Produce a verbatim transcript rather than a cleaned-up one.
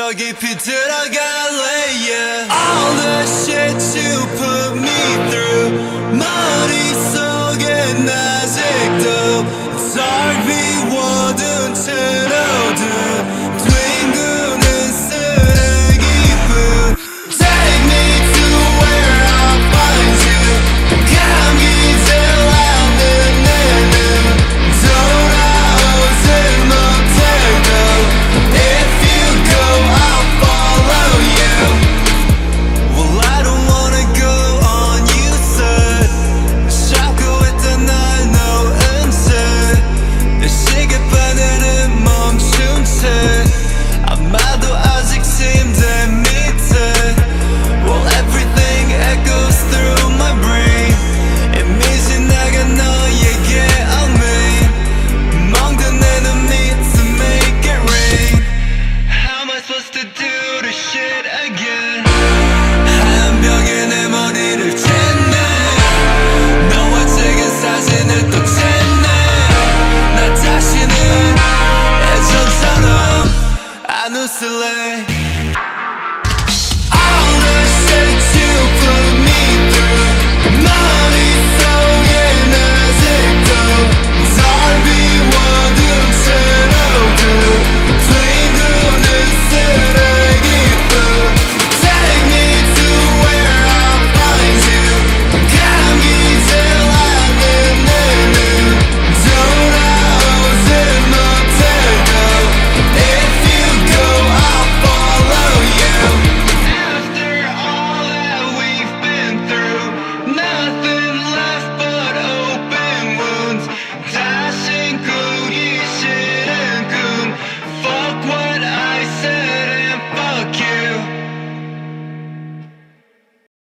더 깊이 들어갈래 yeah. All the shit you put me through 머릿속엔 아직도 덜 비워둔 채로든 뒹구는 쓰레기뿐 Take me to where I'll find you 감기 들라는 내눈 돌아오질 못해도 If you go I'll follow you Well I don't wanna go on you said 자꾸 했던 날 놓은 채 시계바늘은 멈춘 채 아마도 아직 침대 밑에 Well everything echoes through my brain 이미 지나간 너에게 I'm in 멍든 내 눈 밑에 make it rain How am I supposed to do this shit again 한 벽에 내 머리를 쟀네 너와 찍은 사진을 또 쟀네 나 다시는 예전처럼 안 웃을래 All the shit you put me through 머릿속에